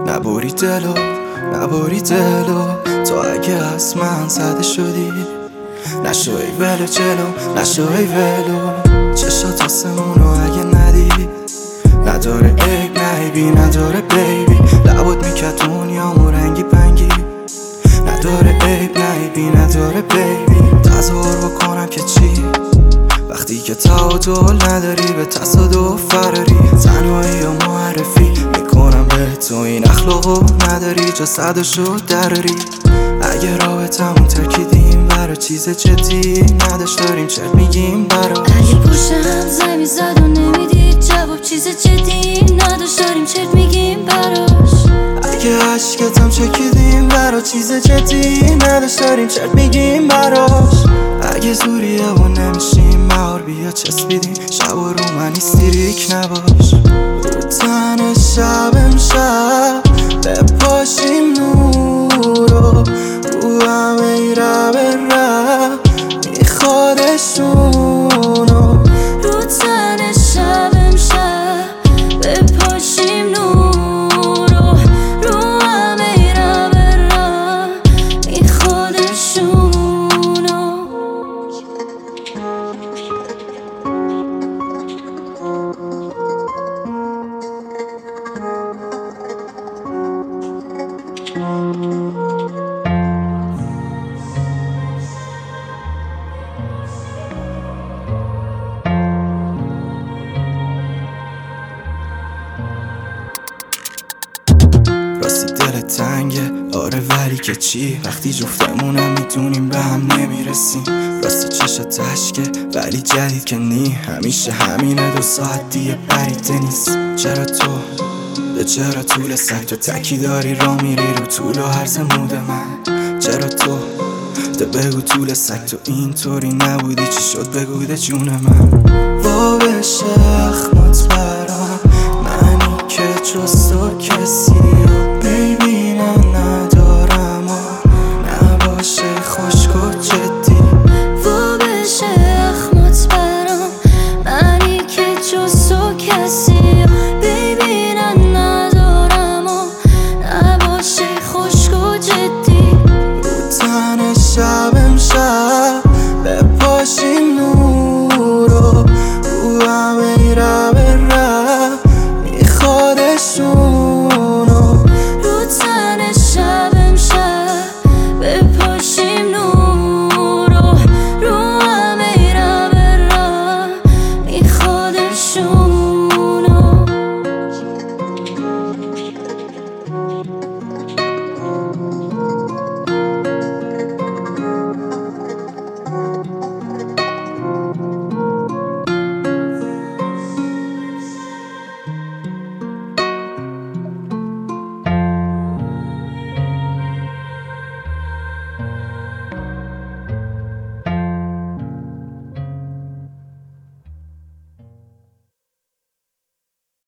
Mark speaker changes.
Speaker 1: نبری دلو تو اگه از من زده شدی نشو ای ولو جلو نشو ای ولو چشات آسمونو اگه ندید نداره عیب نعیبی نداره بیبی لبات میکتون یا رنگی پنگی نداره عیب نعیبی نداره بیبی تظاهر بکنم که چی وقتی که تعادل نداری به تصادف فراری تنهایی یا معرفی میکنم به تو این اخلاقو نداری جا صداشو دراری اگه رابطمون ترکیدیم برا چیز جدی نداشت داریم چه میگیم برا
Speaker 2: اگه پشتم زمین زد و نمیدید جواب چیز جدی نداشت داریم چه میگیم براش
Speaker 1: اگه عشقتم چکیدیم برا چیز جدی نداشت داریم چه میگیم براش اگه زوریه و نمیشیم مهار بیا چسبیدیم شب و رو من استریک نباش رو تن شب امشب بپاشیم نورو رو همه رب میخوادشونو
Speaker 2: رو تن شب امشب بپاشیم نورو رو همه رب میخوادشونو
Speaker 1: راستی دل تنگه آره ولی که چی وقتی جفتمونم میدونیم به هم نمیرسیم راستی چشات تشکه ولی جدید که نی همیشه همینه 2 ساعت دیگه بریده نیست چرا طول سگ تو تکی داری را میری رو طول و هرز مود من چرا تو بگو طول سگ تو اینطوری نبودی چی شد بگو ده جون من وا بشه اخمات برام منی که جز تو کسی رو ببینم